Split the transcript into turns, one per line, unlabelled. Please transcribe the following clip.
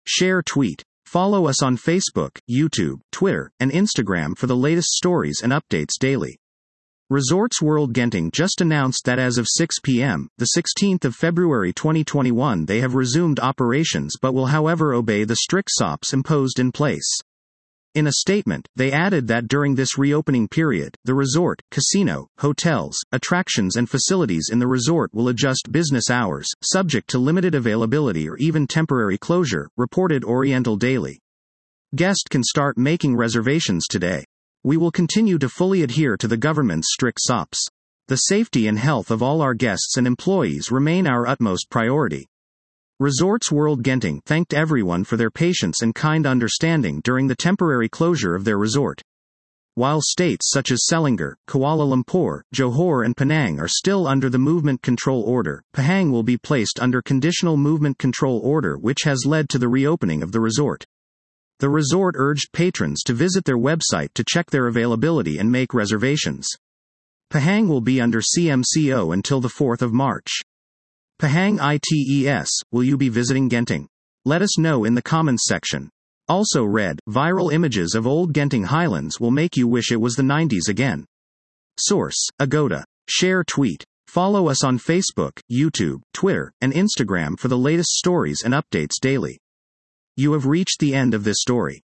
share, tweet. Follow us on Facebook, YouTube, Twitter, and Instagram for the latest stories and updates daily. Resorts World Genting just announced that as of 6 p.m., the 16th of February 2021, they have resumed operations but will however obey the strict SOPs imposed in place. In a statement, they added that during this reopening period, the resort, casino, hotels, attractions and facilities in the resort will adjust business hours, subject to limited availability or even temporary closure, reported Oriental Daily. Guests can start making reservations today. We will continue to fully adhere to the government's strict SOPs. The safety and health of all our guests and employees remain our utmost priority. Resorts World Genting thanked everyone for their patience and kind understanding during the temporary closure of their resort. While states such as Selangor, Kuala Lumpur, Johor and Penang are still under the Movement Control Order, Pahang will be placed under Conditional Movement Control Order, which has led to the reopening of the resort. The resort urged patrons to visit their website to check their availability and make reservations. Pahang will be under CMCO until the 4th of March. Pahang ITES, will you be visiting Genting? Let us know in the comments section. Also read, viral images of old Genting Highlands will make you wish it was the 90s again. Source, Agoda. Share, tweet. Follow us on Facebook, YouTube, Twitter, and Instagram for the latest stories and updates daily. You have reached the end of this story.